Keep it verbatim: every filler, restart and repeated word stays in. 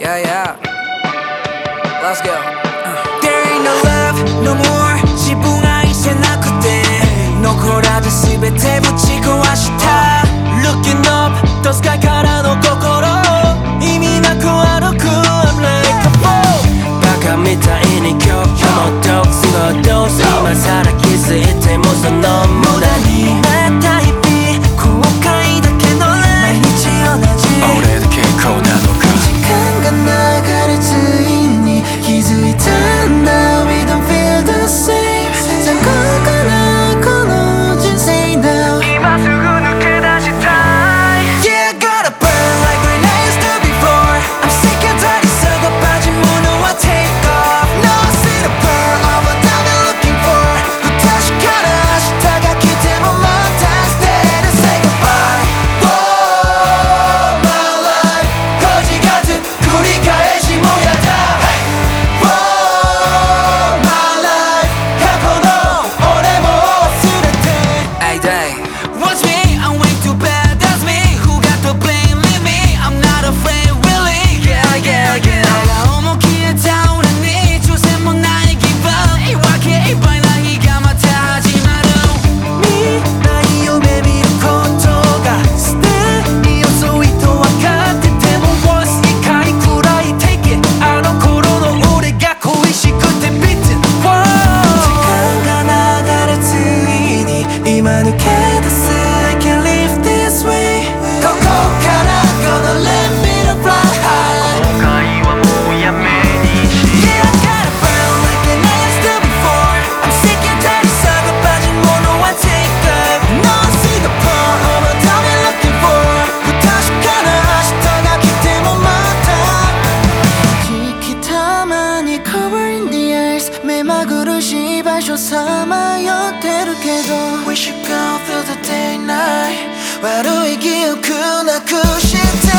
Yeah, yeah. Let's go. There ain't no love, no more. 自分愛せなくて残らず全てぶち壊した Looking up, the sky からの心意味なく歩く I'm like a fool バカみたいに今日もドースのドース今さら気づいてもその無駄になった日々後悔だけの毎日同じ俺だけこうなのか時間が流れついに気づいたんだ We don't feel the same さあここからこの人生 now 今すぐ抜け出したい Yeah, I gotta burn like when I used to before I'm sick and tired すぐ빠진物は take off No, I see the burn of what I've been looking for 不確かな明日が来てもまた Stay to say goodbye Oh, my life こじがず繰り返しもやだWatch me, I'm way too bad, that's me Who got the blame, leave me I'm not afraid, really Yeah, yeah, yeah 내가思い消えた俺に挑戦もない give up 言い訳いっぱいな日がまた始まる未来夢見ることが捨てに遅いと分かってても Once 怒りくらい take it あの頃の俺が恋しくて beat it Whoa 時間が流れついに今抜け出すI can't live this way ここから Gonna let me to fly high 後悔はもうやめにし Yeah, I gotta burn like an I used to before I'm sick and tired さが빠진物は take up No, I see the point of what I've been looking for 不確かな明日が来てもまた時期たまに Covering the eyes 目まぐるしい場所さまよってるけど We should go through the day night 悪い記憶なくして